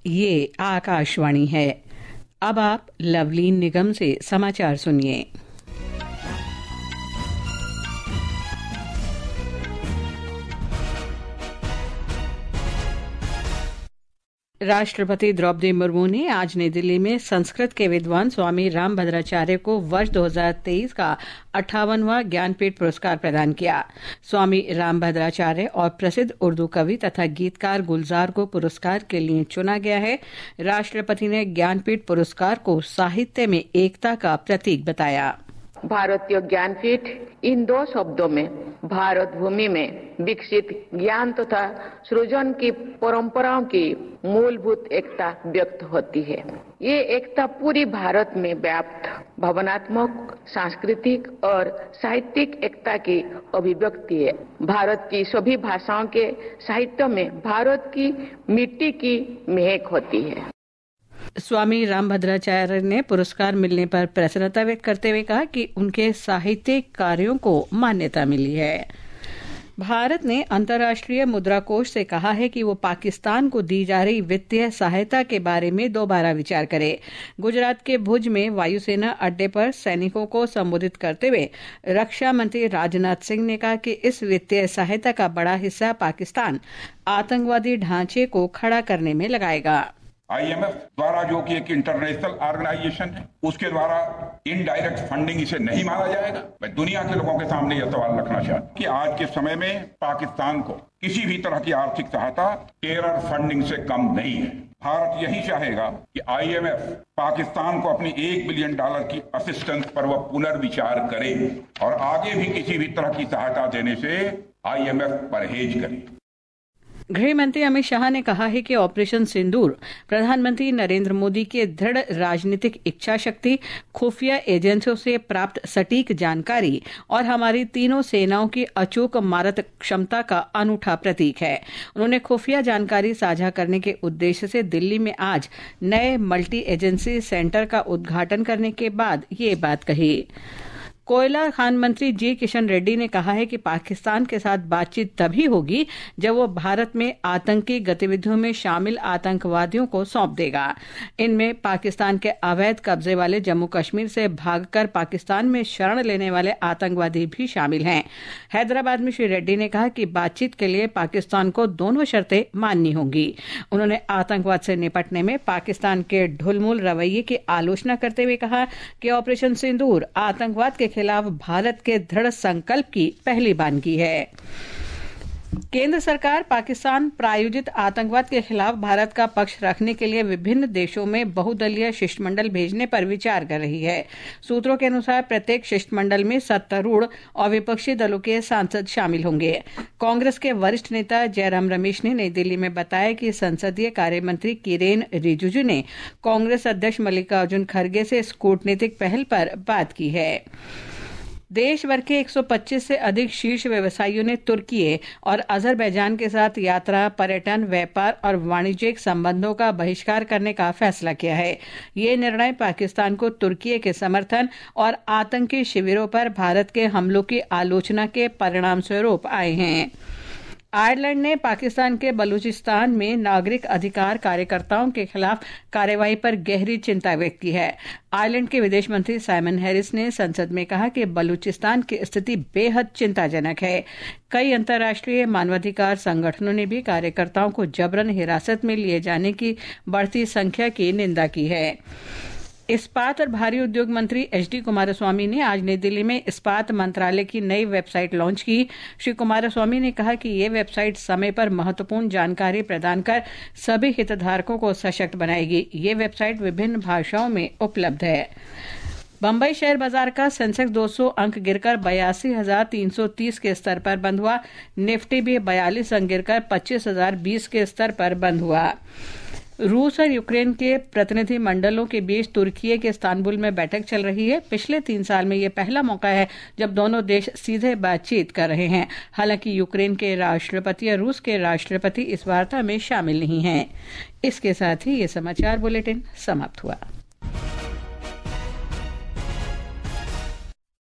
ये आकाशवाणी है। अब आप लवलीन निगम से समाचार सुनिए। राष्ट्रपति द्रौपदी मुर्मू ने आज नई दिल्ली में संस्कृत के विद्वान स्वामी रामभद्राचार्य को वर्ष 2023 का 58वां ज्ञानपीठ पुरस्कार प्रदान किया। स्वामी रामभद्राचार्य और प्रसिद्ध उर्दू कवि तथा गीतकार गुलजार को पुरस्कार के लिए चुना गया है। राष्ट्रपति ने ज्ञानपीठ पुरस्कार को साहित्य में एकता का प्रतीक बताया। भारतीय ज्ञानपीठ इन दो शब्दों में भारत भूमि में विकसित ज्ञान तथा सृजन की परंपराओं की मूलभूत एकता व्यक्त होती है। ये एकता पूरी भारत में व्याप्त भावनात्मक, सांस्कृतिक और साहित्यिक एकता की अभिव्यक्ति है। भारत की सभी भाषाओं के साहित्य में भारत की मिट्टी की महक होती है। स्वामी रामभद्राचार्य ने पुरस्कार मिलने पर प्रसन्नता व्यक्त करते हुए कहा कि उनके साहित्यिक कार्यों को मान्यता मिली है। भारत ने अंतर्राष्ट्रीय मुद्रा कोष से कहा है कि वो पाकिस्तान को दी जा रही वित्तीय सहायता के बारे में दोबारा विचार करे। गुजरात के भुज में वायुसेना अड्डे पर सैनिकों को संबोधित करते हुए रक्षा मंत्री राजनाथ सिंह ने कहा कि इस वित्तीय सहायता का बड़ा हिस्सा पाकिस्तान आतंकवादी ढांचे को खड़ा करने में लगाएगा। IMF द्वारा, जो कि एक इंटरनेशनल ऑर्गेनाइजेशन है, उसके द्वारा इनडायरेक्ट फंडिंग इसे नहीं माना जाएगा। मैं दुनिया के लोगों के सामने यह सवाल रखना चाहता हूं कि आज के समय में पाकिस्तान को किसी भी तरह की आर्थिक सहायता टेरर फंडिंग से कम नहीं है। भारत यही चाहेगा कि IMF पाकिस्तान को अपनी $1 बिलियन की असिस्टेंस पर वह पुनर्विचार करे और आगे भी किसी भी तरह की सहायता देने से IMF परहेज करे। गृह मंत्री अमित शाह ने कहा है कि ऑपरेशन सिंदूर प्रधानमंत्री नरेंद्र मोदी के दृढ़ राजनीतिक इच्छा शक्ति, खुफिया एजेंसियों से प्राप्त सटीक जानकारी और हमारी तीनों सेनाओं की अचूक मारक क्षमता का अनूठा प्रतीक है। उन्होंने खुफिया जानकारी साझा करने के उद्देश्य से दिल्ली में आज नए मल्टी एजेंसी सेंटर का उद्घाटन करने के बाद ये बात कही। कोयला खान मंत्री जी किशन रेड्डी ने कहा है कि पाकिस्तान के साथ बातचीत तभी होगी जब वो भारत में आतंकी गतिविधियों में शामिल आतंकवादियों को सौंप देगा। इनमें पाकिस्तान के अवैध कब्जे वाले जम्मू कश्मीर से भागकर पाकिस्तान में शरण लेने वाले आतंकवादी भी शामिल हैं। हैदराबाद में श्री रेड्डी ने कहा कि बातचीत के लिए पाकिस्तान को दोनों शर्तें माननी होंगी। उन्होंने आतंकवाद से निपटने में पाकिस्तान के ढुलमुल रवैये की आलोचना करते हुए कहा कि ऑपरेशन सिंदूर आतंकवाद के खिलाफ भारत के दृढ़ संकल्प की पहली बानगी है। केंद्र सरकार पाकिस्तान प्रायोजित आतंकवाद के खिलाफ भारत का पक्ष रखने के लिए विभिन्न देशों में बहुदलीय शिष्टमंडल भेजने पर विचार कर रही है। सूत्रों के अनुसार प्रत्येक शिष्टमंडल में सत्तारूढ़ और विपक्षी दलों के सांसद शामिल होंगे। कांग्रेस के वरिष्ठ नेता जयराम रमेश ने नई दिल्ली में बताया कि संसदीय कार्य मंत्री किरेन रिजिजू ने कांग्रेस अध्यक्ष मल्लिकार्जुन खड़गे से इस कूटनीतिक पहल पर बात की है। देश भर के 125 से अधिक शीर्ष व्यवसायियों ने तुर्की और अजरबैजान के साथ यात्रा, पर्यटन, व्यापार और वाणिज्यिक संबंधों का बहिष्कार करने का फैसला किया है। ये निर्णय पाकिस्तान को तुर्की के समर्थन और आतंकी शिविरों पर भारत के हमलों की आलोचना के परिणाम स्वरूप आए हैं। आयरलैंड ने पाकिस्तान के बलूचिस्तान में नागरिक अधिकार कार्यकर्ताओं के खिलाफ कार्रवाई पर गहरी चिंता व्यक्त की है। आयरलैंड के विदेश मंत्री साइमन हैरिस ने संसद में कहा कि बलूचिस्तान की स्थिति बेहद चिंताजनक है। कई अंतर्राष्ट्रीय मानवाधिकार संगठनों ने भी कार्यकर्ताओं को जबरन हिरासत में लिए जाने की बढ़ती संख्या की निंदा की है। इस्पात और भारी उद्योग मंत्री HD कुमारस्वामी ने आज नई दिल्ली में इस्पात मंत्रालय की नई वेबसाइट लॉन्च की। श्री कुमारस्वामी ने कहा कि ये वेबसाइट समय पर महत्वपूर्ण जानकारी प्रदान कर सभी हितधारकों को सशक्त बनाएगी। ये वेबसाइट विभिन्न भाषाओं में उपलब्ध है। बंबई शेयर बाजार का सेंसेक्स 200 अंक गिरकर 82,330 के स्तर पर बंद हुआ। निफ्टी भी 42 अंक गिरकर 25,020 के स्तर पर बंद हुआ। रूस और यूक्रेन के प्रतिनिधि मंडलों के बीच तुर्की के इस्तांबुल में बैठक चल रही है। पिछले 3 साल में ये पहला मौका है जब दोनों देश सीधे बातचीत कर रहे हैं। हालांकि यूक्रेन के राष्ट्रपति और रूस के राष्ट्रपति इस वार्ता में शामिल नहीं हैं। इसके साथ ही ये समाचार बुलेटिन समाप्त हुआ।